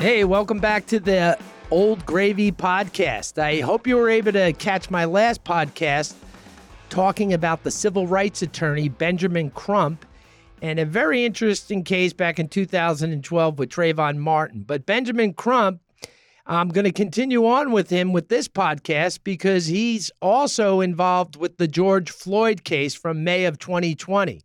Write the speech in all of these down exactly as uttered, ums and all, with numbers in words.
Hey, welcome back to the Old Gravy podcast. I hope you were able to catch my last podcast talking about the civil rights attorney Benjamin Crump and a very interesting case back in two thousand twelve with Trayvon Martin. But Benjamin Crump, I'm going to continue on with him with this podcast because he's also involved with the George Floyd case from May of twenty twenty.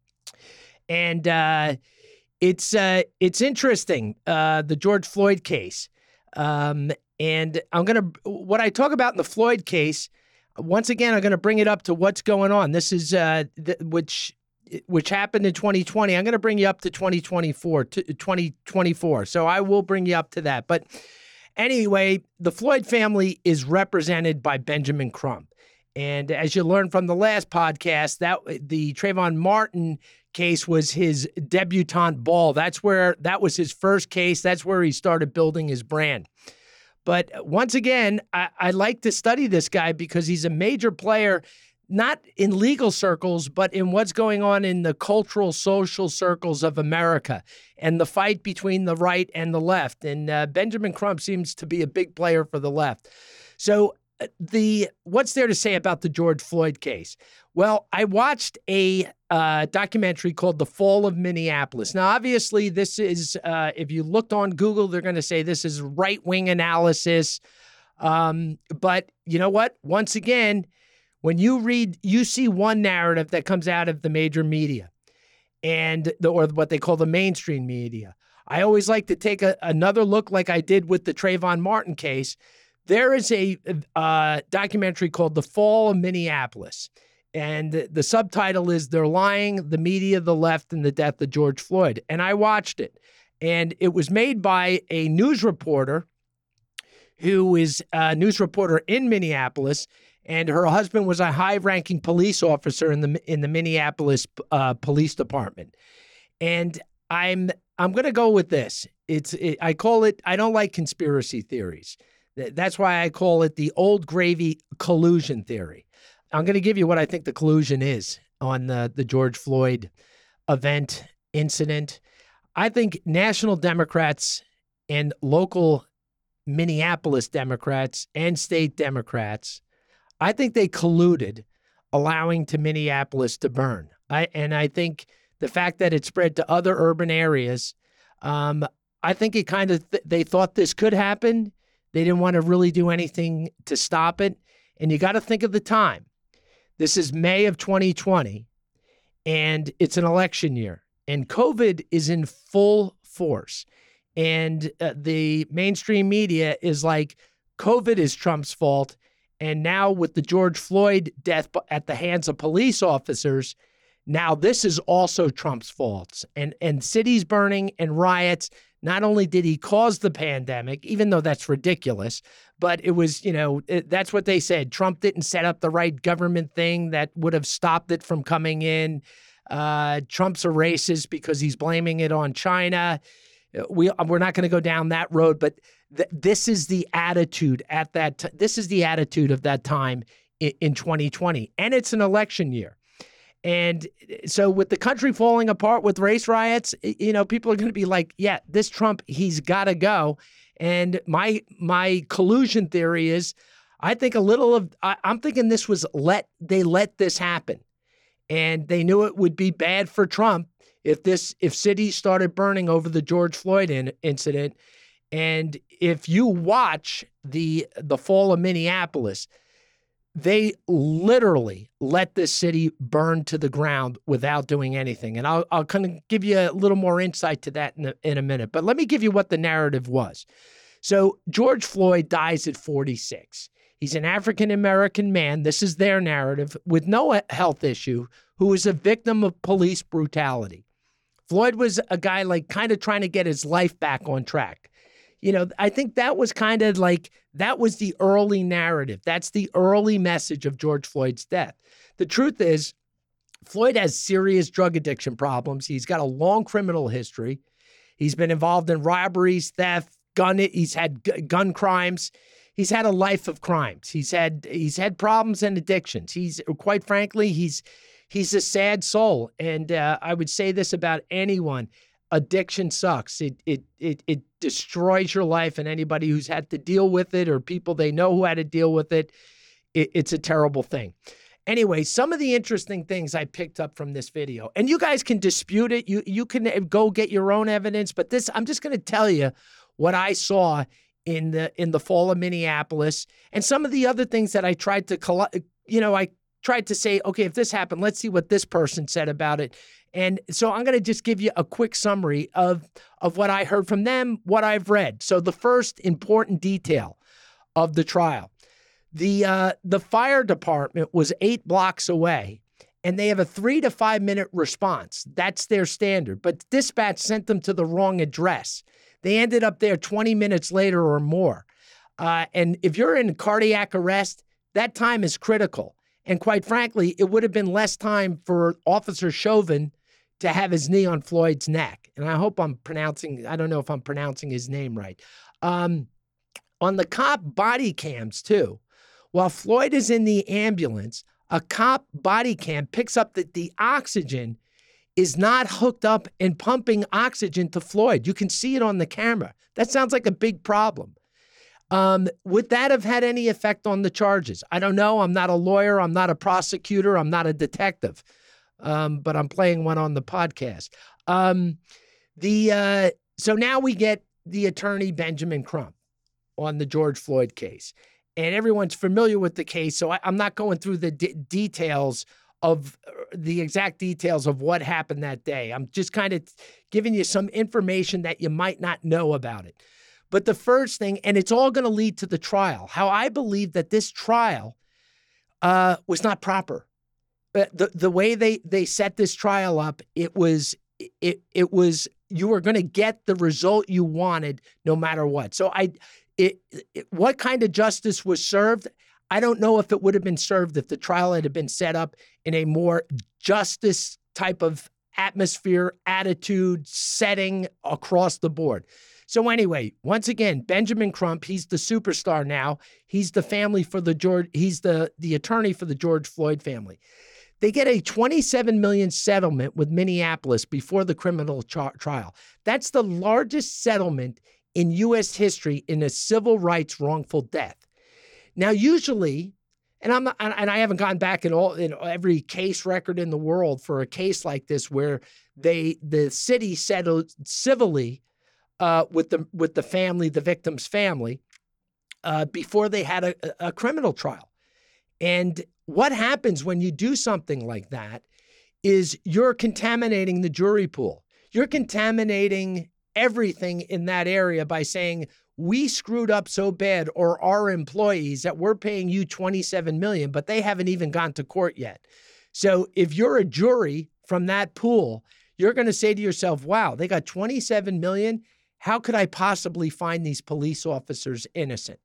And uh, it's uh, it's interesting, uh, the George Floyd case. Um, and I'm going to, what I talk about in the Floyd case, once again, I'm going to bring it up to what's going on. This is, uh, th- which which happened in twenty twenty. I'm going to bring you up to twenty twenty-four, to twenty twenty-four. So I will bring you up to that. But anyway, the Floyd family is represented by Benjamin Crump. And as you learned from the last podcast, that the Trayvon Martin case was his debutante ball. That's where, that was his first case. That's where he started building his brand. But once again, I, I like to study this guy because he's a major player, not in legal circles, but in what's going on in the cultural, social circles of America and the fight between the right and the left. And uh, Benjamin Crump seems to be a big player for the left. So the what's there to say about the George Floyd case? Well, I watched a uh, documentary called The Fall of Minneapolis. Now, obviously, this is, uh, if you looked on Google, they're going to say this is right-wing analysis. Um, but you know what? Once again, when you read, you see one narrative that comes out of the major media and the, or what they call the mainstream media. I always like to take a, another look like I did with the Trayvon Martin case. There is a uh, documentary called The Fall of Minneapolis, and the, the subtitle is They're Lying, the Media, the Left, and the Death of George Floyd. And I watched it, and it was made by a news reporter who is a news reporter in Minneapolis, and her husband was a high-ranking police officer in the in the Minneapolis uh, Police Department. And I'm I'm going to go with this. It's it, I call it, I don't like conspiracy theories. That's why I call it the old gravy collusion theory. I'm going to give you what I think the collusion is on the, the George Floyd event incident. I think national Democrats and local Minneapolis Democrats and state Democrats, I think they colluded allowing to Minneapolis to burn. I, and I think the fact that it spread to other urban areas, um, I think it kind of, th- they thought this could happen. They didn't want to really do anything to stop it. And you got to think of the time. This is May of twenty twenty, and it's an election year. And COVID is in full force. And uh, the mainstream media is like, COVID is Trump's fault. And now with the George Floyd death at the hands of police officers, now this is also Trump's fault. And, and cities burning and riots. Not only did he cause the pandemic, even though that's ridiculous, but it was, you know, it, that's what they said. Trump didn't set up the right government thing that would have stopped it from coming in. Uh, Trump's a racist because he's blaming it on China. We, we're not going to go down that road, but th- this is the attitude at that. T- this is the attitude of that time in, in twenty twenty, and it's an election year. And so with the country falling apart with race riots, you know, people are going to be like, yeah, this Trump, he's got to go. And my my collusion theory is, I think a little of, I, I'm thinking this was let, they let this happen. And they knew it would be bad for Trump if this, if cities started burning over the George Floyd in, incident. And if you watch the the fall of Minneapolis, they literally let this city burn to the ground without doing anything. And I'll, I'll kind of give you a little more insight to that in a, in a minute. But let me give you what the narrative was. So George Floyd dies at forty-six. He's an African-American man. This is their narrative with no health issue, who was a victim of police brutality. Floyd was a guy like kind of trying to get his life back on track. You know, I think that was kind of like, that was the early narrative. That's the early message of George Floyd's death. The truth is, Floyd has serious drug addiction problems. He's got a long criminal history. He's been involved in robberies, theft, gun. He's had g- gun crimes. He's had a life of crimes. He's had he's had problems and addictions. He's, quite frankly, he's he's a sad soul. And uh, I would say this about anyone. addiction sucks. It, it, it, it destroys your life, and anybody who's had to deal with it or people they know who had to deal with it, it it's a terrible thing. Anyway, some of the interesting things I picked up from this video, and you guys can dispute it. You, you can go get your own evidence, but this, I'm just going to tell you what I saw in the, in the fall of Minneapolis, and some of the other things that I tried to, you know, I tried to say, okay, if this happened, let's see what this person said about it. And so I'm going to just give you a quick summary of, of what I heard from them, what I've read. So the first important detail of the trial, the, uh, the fire department was eight blocks away, and they have a three to five minute response. That's their standard, but dispatch sent them to the wrong address. They ended up there twenty minutes later or more. Uh, and if you're in cardiac arrest, that time is critical. And quite frankly, it would have been less time for Officer Chauvin to have his knee on Floyd's neck. And I hope I'm pronouncing, I don't know if I'm pronouncing his name right. Um, on the cop body cams too, while Floyd is in the ambulance, a cop body cam picks up that the oxygen is not hooked up and pumping oxygen to Floyd. You can see it on the camera. That sounds like a big problem. Um, would that have had any effect on the charges? I don't know. I'm not a lawyer. I'm not a prosecutor. I'm not a detective. Um, but I'm playing one on the podcast. Um, the uh, so now we get the attorney Benjamin Crump on the George Floyd case. And everyone's familiar with the case, so I, I'm not going through the d- details of the exact details of what happened that day. I'm just kind of giving you some information that you might not know about it. But the first thing, and it's all going to lead to the trial, how I believe that this trial uh, was not proper. But the the way they they set this trial up, it was it it was you were going to get the result you wanted no matter what. So I. It, it, what kind of justice was served? I don't know if it would have been served if the trial had been set up in a more justice type of atmosphere, attitude, setting across the board. So anyway, once again, Benjamin Crump, he's the superstar now. He's the family for the George, he's the, the attorney for the George Floyd family. They get a twenty-seven million dollars settlement with Minneapolis before the criminal tra- trial. That's the largest settlement in U S history in a civil rights wrongful death. Now, usually, and I'm not, and I haven't gone back in all in every case record in the world for a case like this where they the city settled civilly uh, with the with the family, the victim's family, uh, before they had a, a criminal trial. And what happens when you do something like that is you're contaminating the jury pool. You're contaminating everything in that area by saying, we screwed up so bad, or our employees, that we're paying you twenty-seven million dollars, but they haven't even gone to court yet. So if you're a jury from that pool, you're going to say to yourself, wow, they got twenty-seven million dollars. How could I possibly find these police officers innocent?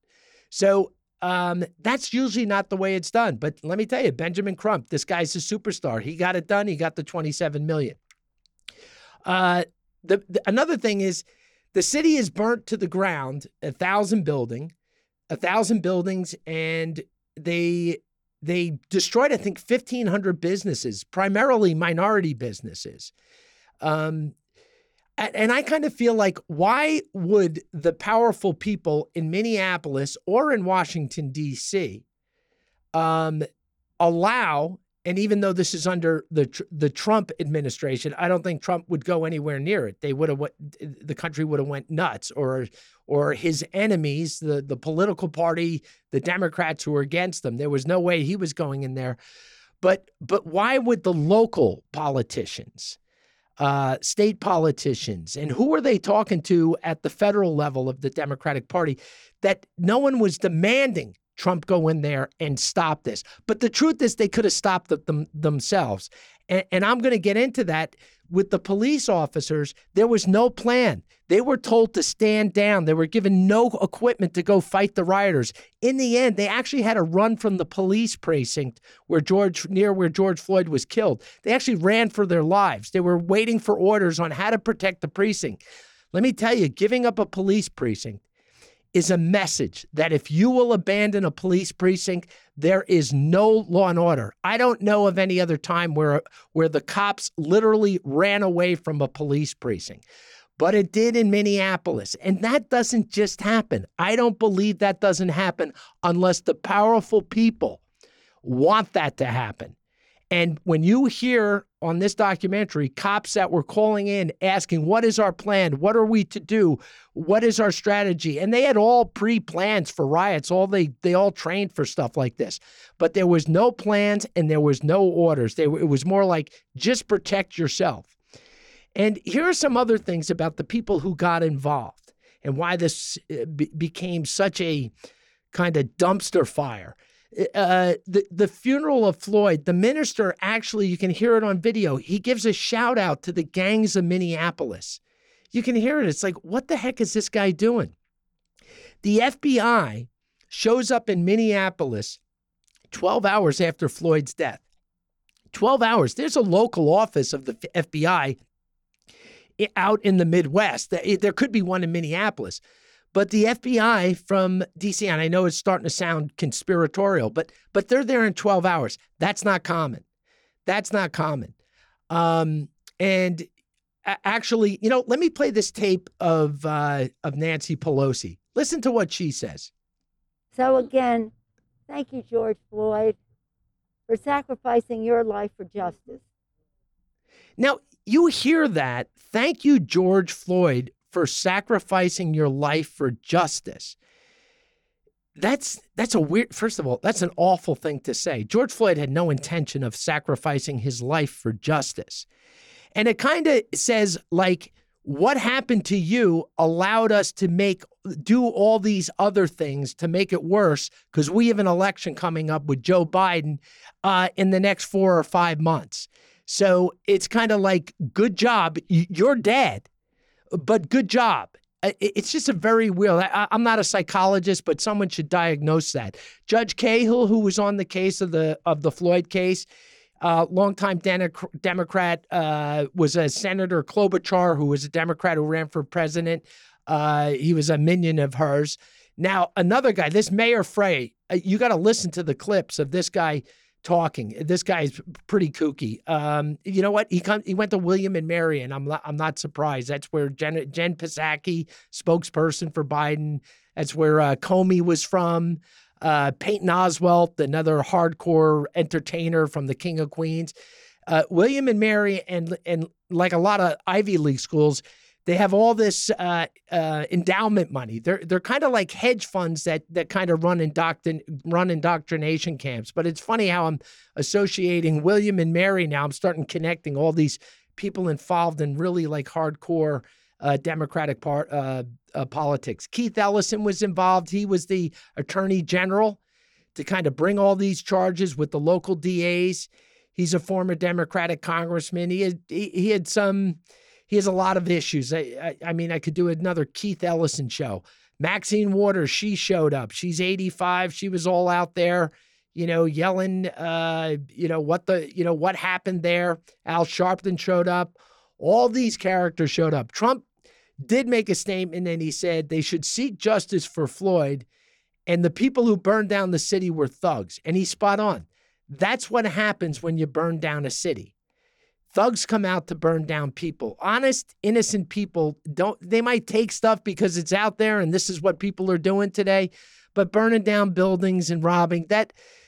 So um, that's usually not the way it's done. But let me tell you, Benjamin Crump, this guy's a superstar. He got it done. He got the twenty-seven million dollars. Uh, The, the, another thing is the city is burnt to the ground, a thousand building, a thousand buildings, and they they destroyed, I think, fifteen hundred businesses, primarily minority businesses. Um, and, and I kind of feel like, why would the powerful people in Minneapolis or in Washington, D C, um, allow, and even though this is under the the Trump administration, I don't think Trump would go anywhere near it. They would have, the country would have went nuts, or or his enemies, the the political party, the Democrats who were against him. There was no way he was going in there. But but why would the local politicians, uh, state politicians, and who were they talking to at the federal level of the Democratic Party, that no one was demanding Trump go in there and stop this? But the truth is, they could have stopped it them, themselves. And, and I'm going to get into that. With the police officers, there was no plan. They were told to stand down. They were given no equipment to go fight the rioters. In the end, they actually had to run from the police precinct where George, near where George Floyd was killed. They actually ran for their lives. They were waiting for orders on how to protect the precinct. Let me tell you, giving up a police precinct is a message that if you will abandon a police precinct, there is no law and order. I don't know of any other time where, where the cops literally ran away from a police precinct. But it did in Minneapolis. And that doesn't just happen. I don't believe that doesn't happen unless the powerful people want that to happen. And when you hear on this documentary, cops that were calling in asking, what is our plan? What are we to do? What is our strategy? And they had all pre-plans for riots. All they they all trained for stuff like this. But there was no plans and there was no orders. They, it was more like, just protect yourself. And here are some other things about the people who got involved and why this be- became such a kind of dumpster fire. Uh, the, the funeral of Floyd, the minister actually, you can hear it on video, he gives a shout out to the gangs of Minneapolis. You can hear it. It's like, what the heck is this guy doing? The F B I shows up in Minneapolis twelve hours after Floyd's death. twelve hours. There's a local office of the F B I out in the Midwest. There could be one in Minneapolis. But the F B I from D C, and I know it's starting to sound conspiratorial, but but they're there in twelve hours. That's not common. That's not common. Um, and actually, you know, let me play this tape of uh, of Nancy Pelosi. Listen to what she says. So again, thank you, George Floyd, for sacrificing your life for justice. Now, you hear that. Thank you, George Floyd, for sacrificing your life for justice. That's that's a weird, first of all, that's an awful thing to say. George Floyd had no intention of sacrificing his life for justice. And it kind of says, like, what happened to you allowed us to make, do all these other things to make it worse because we have an election coming up with Joe Biden uh, in the next four or five months. So it's kind of like, good job, you're dead. But good job. It's just a very weird, I, I'm not a psychologist, but someone should diagnose that. Judge Cahill, who was on the case of the of the Floyd case, uh, longtime Demo- Democrat, uh, was a Senator Klobuchar, who was a Democrat who ran for president. Uh, he was a minion of hers. Now, another guy, this Mayor Frey, uh, you got to listen to the clips of this guy talking. This guy's pretty kooky. Um, you know what? He come, he went to William and Mary, and I'm not, I'm not surprised. That's where Jen, Jen Psaki, spokesperson for Biden, that's where uh, Comey was from. Uh, Peyton Oswalt, another hardcore entertainer from the King of Queens. Uh, William and Mary, and and like a lot of Ivy League schools, they have all this uh, uh, endowment money. They're they're kind of like hedge funds that that kind of run indoctrin run indoctrination camps. But it's funny how I'm associating William and Mary now. I'm starting connecting all these people involved in really like hardcore uh, Democratic part uh, uh, politics. Keith Ellison was involved. He was the attorney general to kind of bring all these charges with the local D As. He's a former Democratic congressman. He had he, he had some. He has a lot of issues. I, I, I mean, I could do another Keith Ellison show. Maxine Waters, she showed up. She's eighty-five. She was all out there, you know, yelling, uh, you know, what the, you know, what happened there. Al Sharpton showed up. All these characters showed up. Trump did make a statement, and he said they should seek justice for Floyd, and the people who burned down the city were thugs. And he's spot on. That's what happens when you burn down a city. Thugs come out to burn down people. Honest, innocent people don't, they might take stuff because it's out there and this is what people are doing today, but burning down buildings and robbing, that,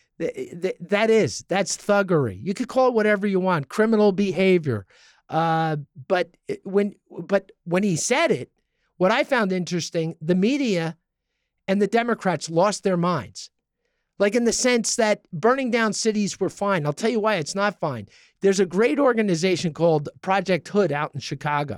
that, that is, that's thuggery. You could call it whatever you want, criminal behavior. Uh, but when, but when he said it, what I found interesting, the media and the Democrats lost their minds. Like in the sense that burning down cities were fine. I'll tell you why it's not fine. There's a great organization called Project Hood out in Chicago.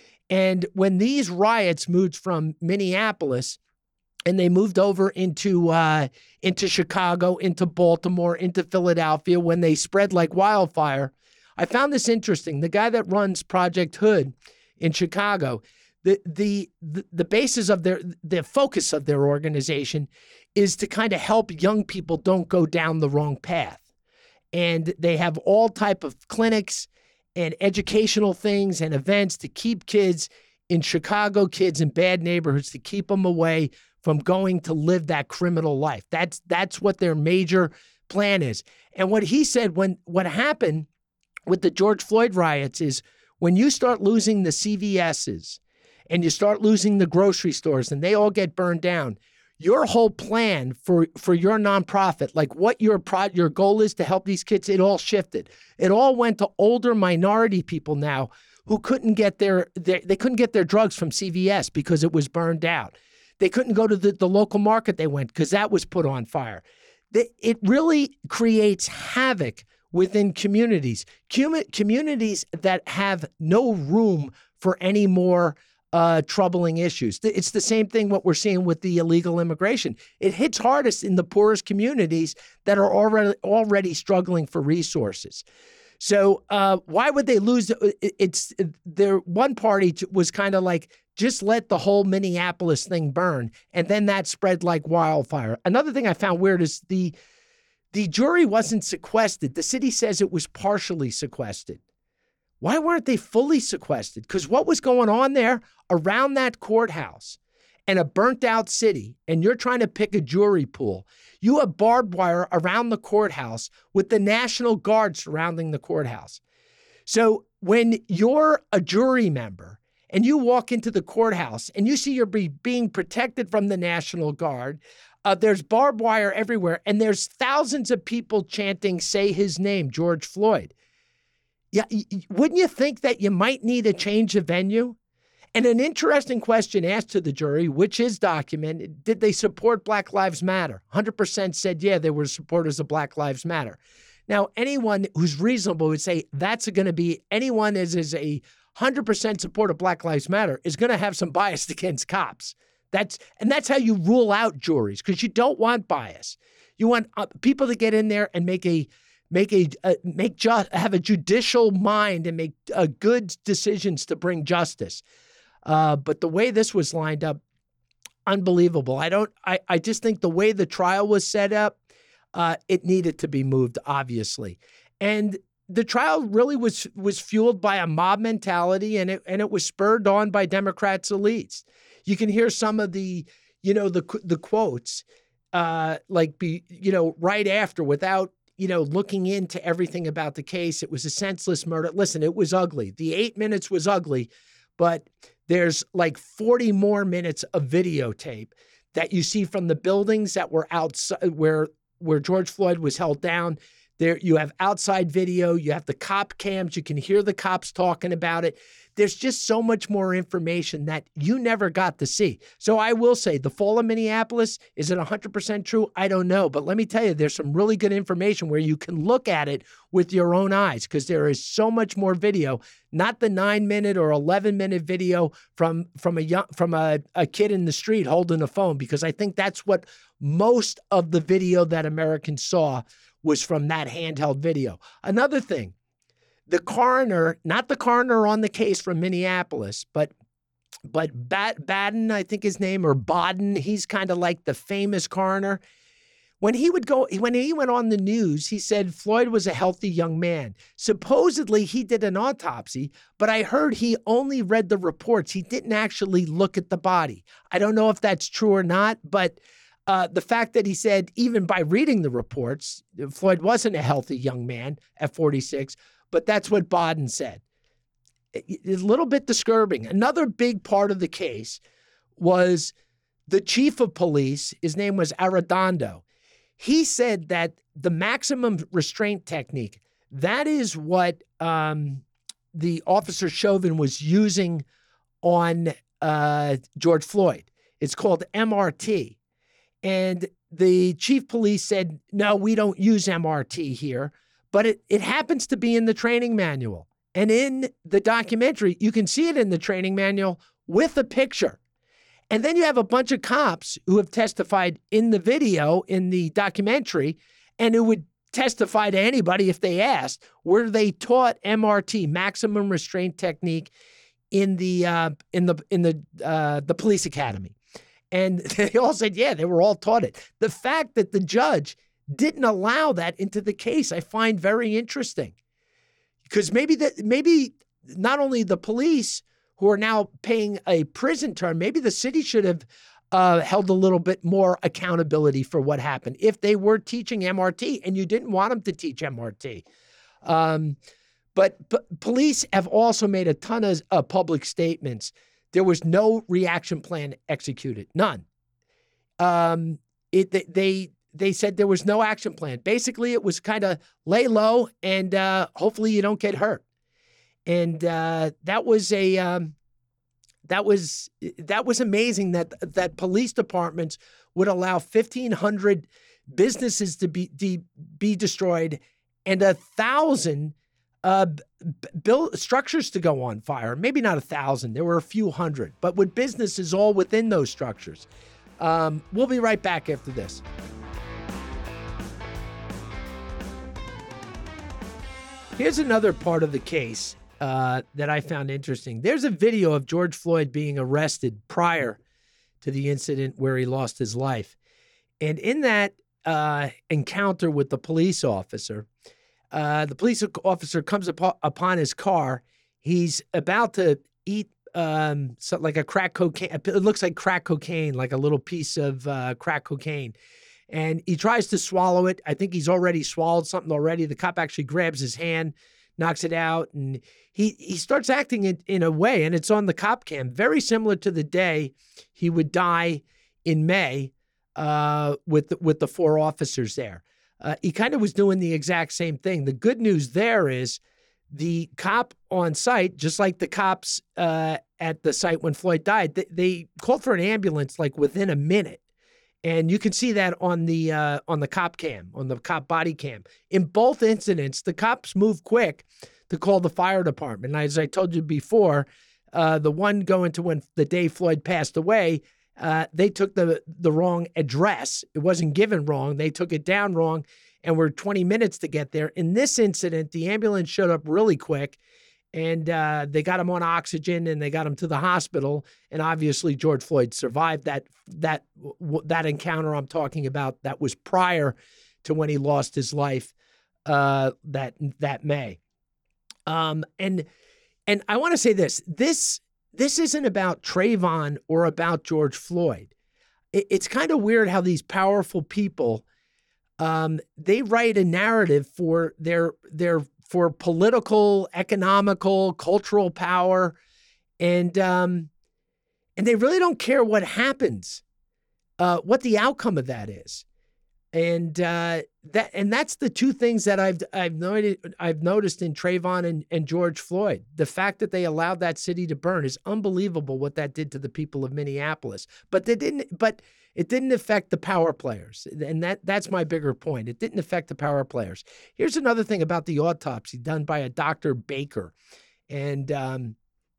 And when these riots moved from Minneapolis and they moved over into uh, into Chicago, into Baltimore, into Philadelphia, when they spread like wildfire, I found this interesting. The guy that runs Project Hood in Chicago, the the the, the basis of their, the focus of their organization is to kind of help young people don't go down the wrong path. And they have all type of clinics and educational things and events to keep kids in Chicago, kids in bad neighborhoods, to keep them away from going to live that criminal life. That's that's what their major plan is. And what he said when what happened with the George Floyd riots is when you start losing the C V S's and you start losing the grocery stores and they all get burned down, your whole plan for, for your nonprofit, like what your pro, your goal is to help these kids, it all shifted. It all went to older minority people now who couldn't get their, their they couldn't get their drugs from C V S because it was burned out. They couldn't go to the, the local market they went because that was put on fire. It really creates havoc within communities, communities that have no room for any more uh, troubling issues. It's the same thing what we're seeing with the illegal immigration. It hits hardest in the poorest communities that are already already struggling for resources. So uh, why would they lose? It's their one party was kind of like, just let the whole Minneapolis thing burn. And then that spread like wildfire. Another thing I found weird is the the jury wasn't sequestered. The city says it was partially sequestered. Why weren't they fully sequestered? Because what was going on there around that courthouse and a burnt out city, and you're trying to pick a jury pool, you have barbed wire around the courthouse with the National Guard surrounding the courthouse. So when you're a jury member and you walk into the courthouse and you see you're be, being protected from the National Guard, uh, there's barbed wire everywhere, and there's thousands of people chanting, say his name, George Floyd. Yeah, wouldn't you think that you might need a change of venue? And an interesting question asked to the jury, which is documented, did they support Black Lives Matter? one hundred percent said, yeah, they were supporters of Black Lives Matter. Now, anyone who's reasonable would say that's going to be, anyone is, is a one hundred percent support of Black Lives Matter is going to have some bias against cops. That's and that's how you rule out juries, because you don't want bias. You want uh, people to get in there and make a make a uh, make ju- have a judicial mind and make uh, good decisions to bring justice. Uh, but the way this was lined up, unbelievable. I don't. I I just think the way the trial was set up, uh, it needed to be moved, obviously, and the trial really was was fueled by a mob mentality, and it and it was spurred on by Democrats' elites. You can hear some of the, you know, the the quotes, uh, like be, you know, right after, without, you know, looking into everything about the case. It was a senseless murder. Listen, it was ugly. The eight minutes was ugly, but there's like forty more minutes of videotape that you see from the buildings that were outside where where George Floyd was held down. There, you have outside video, you have the cop cams, you can hear the cops talking about it. There's just so much more information that you never got to see. So I will say the fall of Minneapolis, is it one hundred percent true? I don't know. But let me tell you, there's some really good information where you can look at it with your own eyes, because there is so much more video, not the nine minute or eleven minute video from, from, a, young, from a, a kid in the street holding a phone, because I think that's what most of the video that Americans saw was from that handheld video. Another thing, the coroner, not the coroner on the case from Minneapolis, but but Bat, Baden, I think his name, or Baden, he's kind of like the famous coroner. When he would go, when he went on the news, he said Floyd was a healthy young man. Supposedly he did an autopsy, but I heard he only read the reports. He didn't actually look at the body. I don't know if that's true or not, but Uh, the fact that he said, even by reading the reports, Floyd wasn't a healthy young man at forty-six, but that's what Baden said. It's a little bit disturbing. Another big part of the case was the chief of police. His name was Arradondo. He said that the maximum restraint technique, that is what um, the officer Chauvin was using on uh, George Floyd. It's called M R T. And the chief police said, no, we don't use M R T here, but it, it happens to be in the training manual. And in the documentary, you can see it in the training manual with a picture. And then you have a bunch of cops who have testified in the video, in the documentary, and who would testify to anybody if they asked, where they taught M R T, maximum restraint technique, in the uh, in the in the uh, the police academy. And they all said, yeah, they were all taught it. The fact that the judge didn't allow that into the case, I find very interesting. Because maybe that maybe not only the police who are now paying a prison term, maybe the city should have uh, held a little bit more accountability for what happened. If they were teaching M R T and you didn't want them to teach M R T. Um, but, but police have also made a ton of uh, public statements. There was no reaction plan executed, none. Um, it they, they they said there was no action plan. Basically, it was kind of lay low and uh, hopefully you don't get hurt. And uh, that was a um, that was that was amazing that that police departments would allow fifteen hundred businesses to be de, be destroyed and a thousand uh, build structures to go on fire. Maybe not a thousand. There were a few hundred, but with businesses all within those structures. Um, we'll be right back after this. Here's another part of the case uh, that I found interesting. There's a video of George Floyd being arrested prior to the incident where he lost his life. And in that uh, encounter with the police officer, uh, the police officer comes up, upon his car. He's about to eat um, so like a crack cocaine. It looks like crack cocaine, like a little piece of uh, crack cocaine. And he tries to swallow it. I think he's already swallowed something already. The cop actually grabs his hand, knocks it out, and he, he starts acting in, in a way, and it's on the cop cam, very similar to the day he would die in May uh, with, the, with the four officers there. Uh, he kind of was doing the exact same thing. The good news there is the cop on site, just like the cops uh, at the site when Floyd died, they, they called for an ambulance like within a minute. And you can see that on the uh, on the cop cam, on the cop body cam. In both incidents, the cops moved quick to call the fire department. And as I told you before, uh, the one going to when the day Floyd passed away, uh, they took the the wrong address. It wasn't given wrong. They took it down wrong and were twenty minutes to get there. In this incident, the ambulance showed up really quick. And uh, they got him on oxygen and they got him to the hospital. And obviously, George Floyd survived that that that encounter I'm talking about. That was prior to when he lost his life uh, that that May. Um, and and I want to say this: this this isn't about Trayvon or about George Floyd. It, it's kind of weird how these powerful people um, they write a narrative for their their. for political, economical, cultural power, and um, and they really don't care what happens, uh, what the outcome of that is, and uh, that and that's the two things that I've I've noted I've noticed in Trayvon and, and George Floyd. The fact that they allowed that city to burn is unbelievable. What that did to the people of Minneapolis, but they didn't. But it didn't affect the power players, and that that's my bigger point. It didn't affect the power players. Here's another thing about the autopsy done by a Doctor Baker, and um,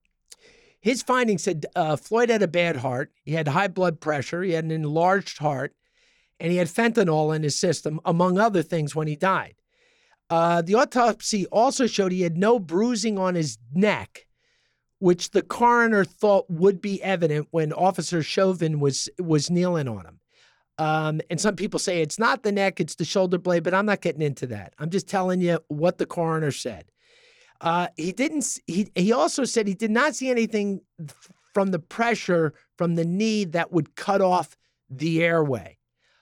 his findings said uh, Floyd had a bad heart. He had high blood pressure. He had an enlarged heart, and he had fentanyl in his system, among other things, when he died. Uh, the autopsy also showed he had no bruising on his neck, which the coroner thought would be evident when Officer Chauvin was was kneeling on him. Um, and some people say it's not the neck, it's the shoulder blade, but I'm not getting into that. I'm just telling you what the coroner said. Uh, he didn't. He he also said he did not see anything from the pressure from the knee that would cut off the airway.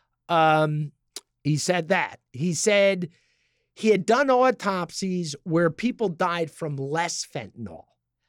Um, he said that. He said he had done autopsies where people died from less fentanyl.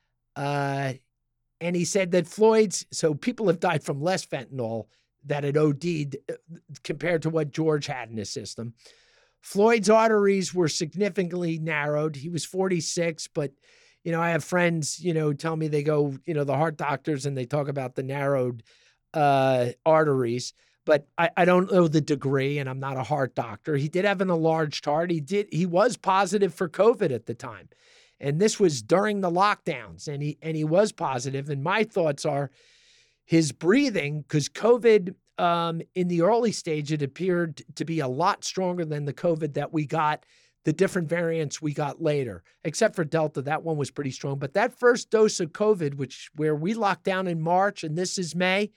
Uh, and he said that Floyd's, so people have died from less fentanyl that had O D'd compared to what George had in his system. Floyd's arteries were significantly narrowed. He was forty-six, but, you know, I have friends, you know, tell me they go, you know, the heart doctors and they talk about the narrowed uh, arteries, but I, I don't know the degree and I'm not a heart doctor. He did have an enlarged heart. He did, he was positive for COVID at the time. And this was during the lockdowns, and he and he was positive. And my thoughts are his breathing, because COVID um, in the early stage, it appeared to be a lot stronger than the COVID that we got, the different variants we got later, except for Delta. That one was pretty strong. But that first dose of COVID, which where we locked down in March, and this is May,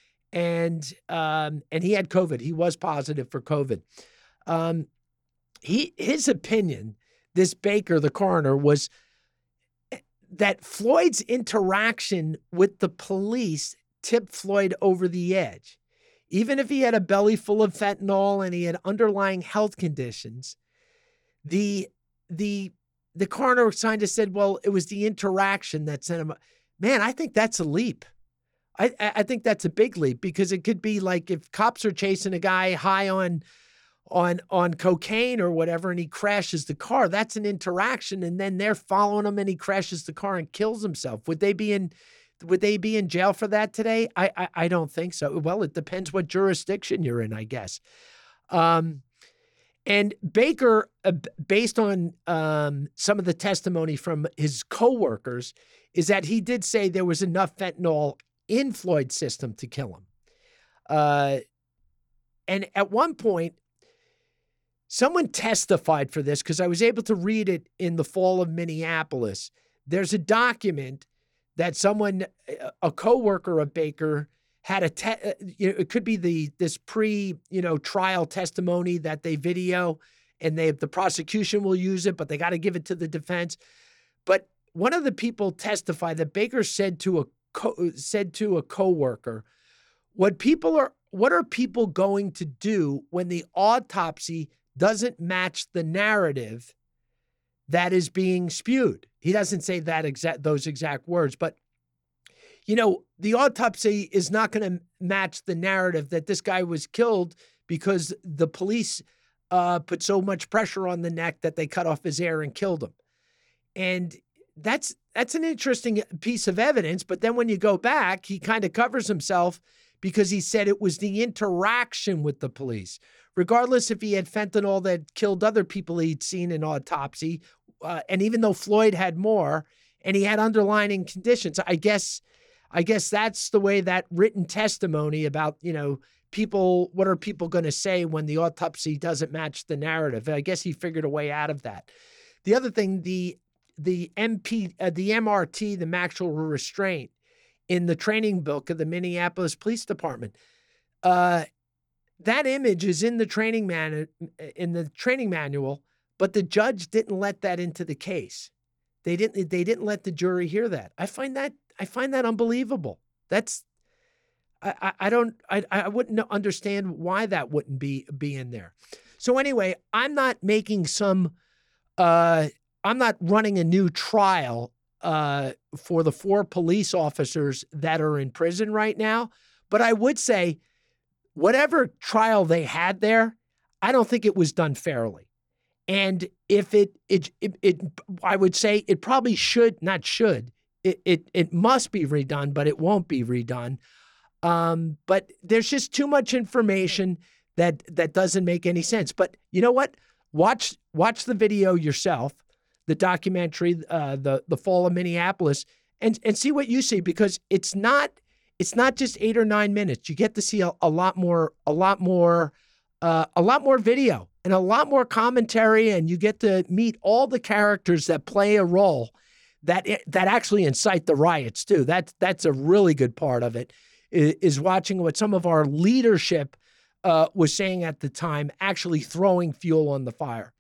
and um, and he had COVID. He was positive for COVID. Um, he his opinion. This Baker, the coroner, was that Floyd's interaction with the police tipped Floyd over the edge. Even if he had a belly full of fentanyl and he had underlying health conditions, the the the coroner scientist said, well, it was the interaction that sent him. Man, I think that's a leap. I, I think that's a big leap, because it could be like if cops are chasing a guy high on on on cocaine or whatever, and he crashes the car, that's an interaction, and then they're following him and he crashes the car and kills himself. Would they be in would they be in jail for that today? I I, I don't think so. Well, it depends what jurisdiction you're in, I guess. Um, and Baker, uh, based on um, some of the testimony from his coworkers, is that he did say there was enough fentanyl in Floyd's system to kill him. Uh, and at one point, someone testified for this, because I was able to read it in the fall of Minneapolis. There's a document that someone, a coworker of Baker, had a, te- you know, it could be the this pre, you know, trial testimony that they video, and they the prosecution will use it, but they got to give it to the defense. But one of the people testified that Baker said to a co- said to a coworker, "What people are, what are people going to do when the autopsy doesn't match the narrative that is being spewed?" He doesn't say that exact those exact words, but you know, the autopsy is not going to match the narrative that this guy was killed because the police uh, put so much pressure on the neck that they cut off his air and killed him. And that's that's an interesting piece of evidence. But then when you go back, he kind of covers himself, because he said it was the interaction with the police. Regardless if he had fentanyl that killed other people he'd seen in autopsy, uh, and even though Floyd had more, and he had underlying conditions, I guess, I guess that's the way that written testimony about, you know, people, what are people going to say when the autopsy doesn't match the narrative? I guess he figured a way out of that. The other thing, the the M P, uh, the M R T, the maximum restraint, in the training book of the Minneapolis Police Department, uh, that image is in the training man in the training manual, but the judge didn't let that into the case. They didn't. They didn't let the jury hear that. I find that I find that unbelievable. That's I, I, I don't I I wouldn't understand why that wouldn't be be in there. So anyway, I'm not making some. Uh, I'm not running a new trial uh, for the four police officers that are in prison right now. But I would say, whatever trial they had there, I don't think it was done fairly. And if it, it, it, it I would say it probably should, not should, it, it, it must be redone, but it won't be redone. Um, but there's just too much information that, that doesn't make any sense. But you know what? Watch, watch the video yourself, the documentary, uh, the, the Fall of Minneapolis, and, and see what you see, because it's not, it's not just eight or nine minutes. You get to see a, a lot more, a lot more, uh, a lot more video and a lot more commentary, and you get to meet all the characters that play a role that that actually incite the riots too. That's that's a really good part of it, is watching what some of our leadership uh, was saying at the time, actually throwing fuel on the fire.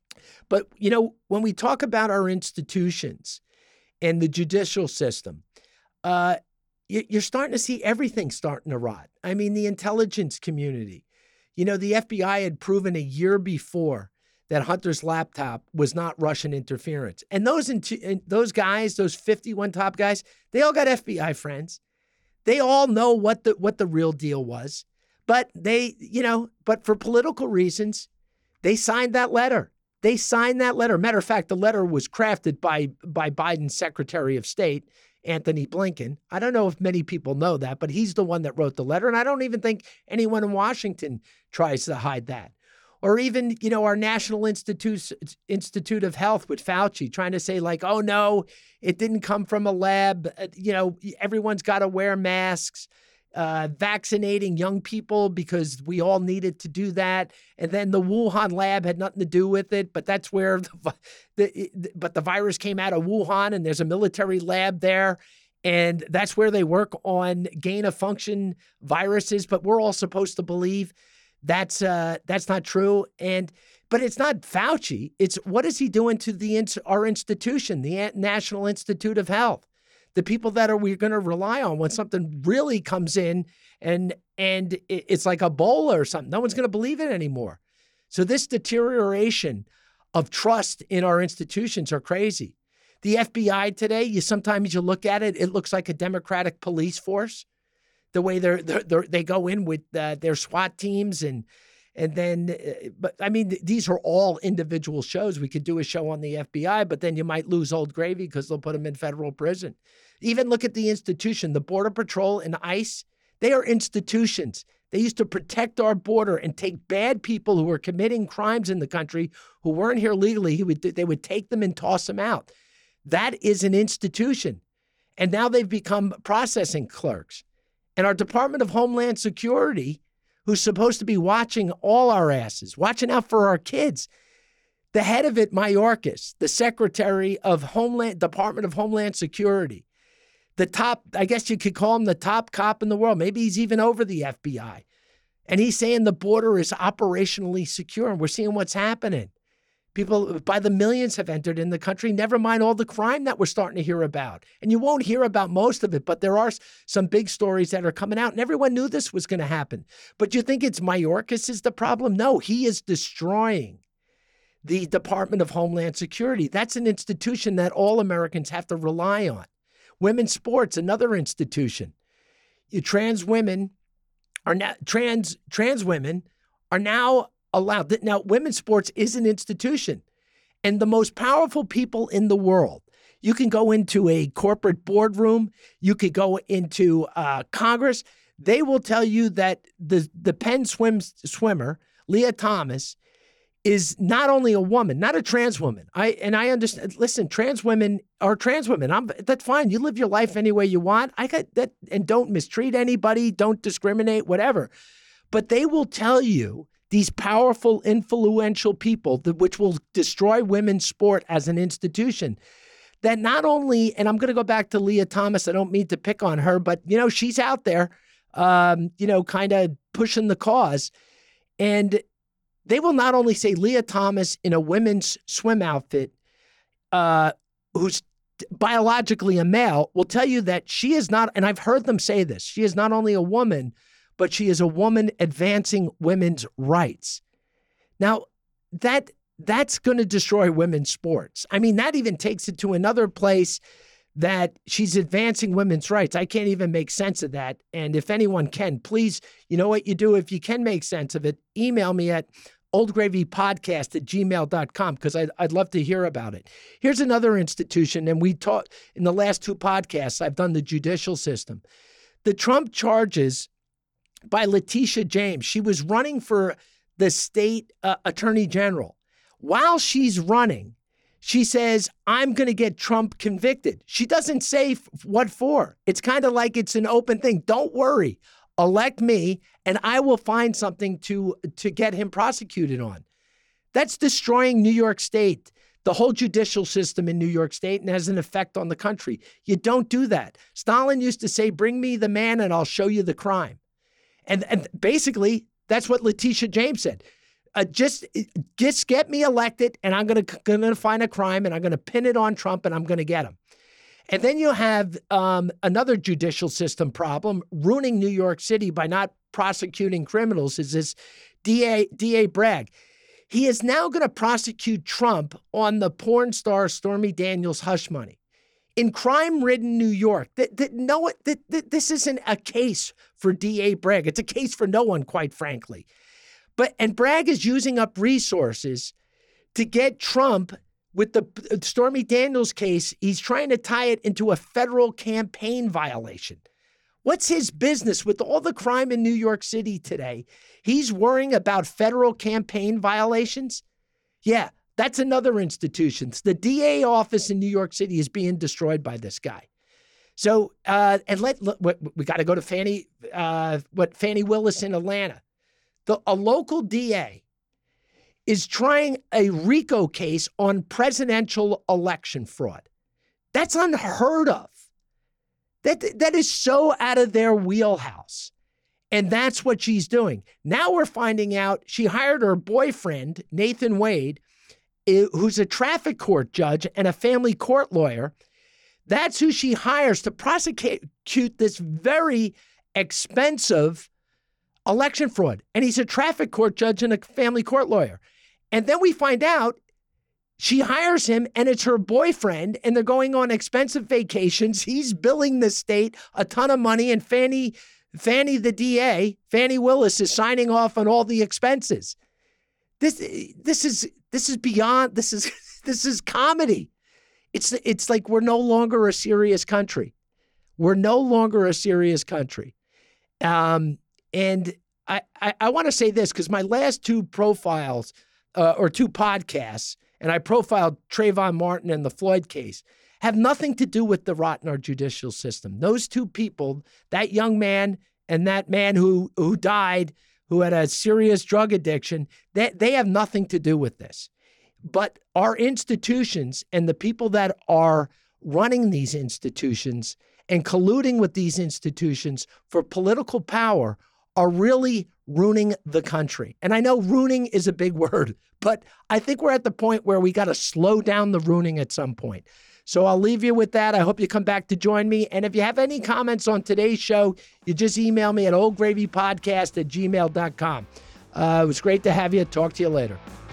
But you know, when we talk about our institutions and the judicial system, uh, you're starting to see everything starting to rot. I mean, the intelligence community. You know, the F B I had proven a year before that Hunter's laptop was not Russian interference. And those in, those guys, those fifty-one top guys, they all got F B I friends. They all know what the what the real deal was. But they, you know, but for political reasons, they signed that letter. They signed that letter. Matter of fact, the letter was crafted by by Biden's Secretary of State, Anthony Blinken. I don't know if many people know that, but he's the one that wrote the letter. And I don't even think anyone in Washington tries to hide that. Or even, you know, our National Institute, Institute of Health with Fauci trying to say like, oh, no, it didn't come from a lab. Uh, you know, everyone's got to wear masks, uh, vaccinating young people because we all needed to do that. And then the Wuhan lab had nothing to do with it. But that's where the, the, but the virus came out of Wuhan, and there's a military lab there. And that's where they work on gain of function viruses. But we're all supposed to believe That's uh, that's not true. And but it's not Fauci. It's what is he doing to the our institution, the National Institute of Health? the people that are we're going to rely on when something really comes in and and it, it's like Ebola or something. No one's going to believe it anymore. So this deterioration of trust in our institutions are crazy. The F B I today, you sometimes you look at it, it looks like a Democratic police force. The way they're, they're, they're they go in with uh, their SWAT teams and and then, uh, but I mean, th- these are all individual shows. We could do a show on the F B I, but then you might lose Old Gravy because they'll put them in federal prison. Even look at the institution, the Border Patrol and ICE. They are institutions. They used to protect our border and take bad people who were committing crimes in the country who weren't here legally. He would, they would take them and toss them out. That is an institution. And now they've become processing clerks. And our Department of Homeland Security, who's supposed to be watching all our asses, watching out for our kids, the head of it, Mayorkas, the Secretary of Homeland, Department of Homeland Security, the top, I guess you could call him the top cop in the world. Maybe he's even over the F B I. And he's saying the border is operationally secure. And we're seeing what's happening. People by the millions have entered in the country, never mind all the crime that we're starting to hear about. And you won't hear about most of it, but there are some big stories that are coming out, and everyone knew this was going to happen. But you think it's Mayorkas is the problem? No, he is destroying the Department of Homeland Security. That's an institution that all Americans have to rely on. Women's sports, another institution. You trans women are now trans trans women are now allowed. Now, women's sports is an institution, and the most powerful people in the world. You can go into a corporate boardroom. You could go into uh, Congress. They will tell you that the the Penn swim swimmer Leah Thomas is not only a woman, not a trans woman. I and I understand. Listen, trans women are trans women. I'm that's fine. You live your life any way you want. I got that, and don't mistreat anybody. Don't discriminate. Whatever. But they will tell you, these powerful, influential people, that, which will destroy women's sport as an institution, that not only, and I'm going to go back to Leah Thomas, I don't mean to pick on her, but, you know, she's out there, um, you know, kind of pushing the cause. And they will not only say Leah Thomas in a women's swim outfit, uh, who's biologically a male, will tell you that she is not, and I've heard them say this, she is not only a woman, but she is a woman advancing women's rights. Now, that that's going to destroy women's sports. I mean, that even takes it to another place that she's advancing women's rights. I can't even make sense of that. And if anyone can, please, you know what you do? If you can make sense of it, email me at oldgravypodcast at gmail dot com because I'd, I'd love to hear about it. Here's another institution, and we taught in the last two podcasts, I've done the judicial system. The Trump charges by Letitia James. She was running for the state uh, attorney general. While she's running, she says, I'm going to get Trump convicted. She doesn't say f- what for. It's kind of like it's an open thing. Don't worry. Elect me, and I will find something to, to get him prosecuted on. That's destroying New York State, the whole judicial system in New York State, and has an effect on the country. You don't do that. Stalin used to say, bring me the man and I'll show you the crime. And, and basically, that's what Letitia James said. Uh, just, just get me elected, and I'm going to going to find a crime, and I'm going to pin it on Trump, and I'm going to get him. And then you have um, another judicial system problem ruining New York City by not prosecuting criminals is this D A, D A Bragg. He is now going to prosecute Trump on the porn star Stormy Daniels hush money. In crime-ridden New York, that, that no, that, that this isn't a case for D A Bragg. It's a case for no one, quite frankly. But and Bragg is using up resources to get Trump with the Stormy Daniels case. He's trying to tie it into a federal campaign violation. What's his business with all the crime in New York City today? He's worrying about federal campaign violations? Yeah. That's another institution. The D A office in New York City is being destroyed by this guy. So, uh, and let, let we got to go to Fannie, uh, what Fannie Willis in Atlanta. The, a local D A is trying a RICO case on presidential election fraud. That's unheard of. That, that is so out of their wheelhouse. And that's what she's doing. Now we're finding out she hired her boyfriend, Nathan Wade, who's a traffic court judge and a family court lawyer. That's who she hires to prosecute this very expensive election fraud. And he's a traffic court judge and a family court lawyer. And then we find out she hires him and it's her boyfriend and they're going on expensive vacations. He's billing the state a ton of money and Fannie, Fannie the D A, Fannie Willis is signing off on all the expenses. This, this is, this is beyond, this is, this is comedy. It's, it's like we're no longer a serious country. We're no longer a serious country. Um, and I, I, I want to say this because my last two profiles uh, or two podcasts, and I profiled Trayvon Martin and the Floyd case, have nothing to do with the rot in our judicial system. Those two people, that young man and that man who, who died, who had a serious drug addiction, they, they have nothing to do with this. But our institutions and the people that are running these institutions and colluding with these institutions for political power are really ruining the country. And I know ruining is a big word, but I think we're at the point where we got to slow down the ruining at some point. So I'll leave you with that. I hope you come back to join me. And if you have any comments on today's show, you just email me at oldgravypodcast at gmail dot com. Uh, it was great to have you. Talk to you later.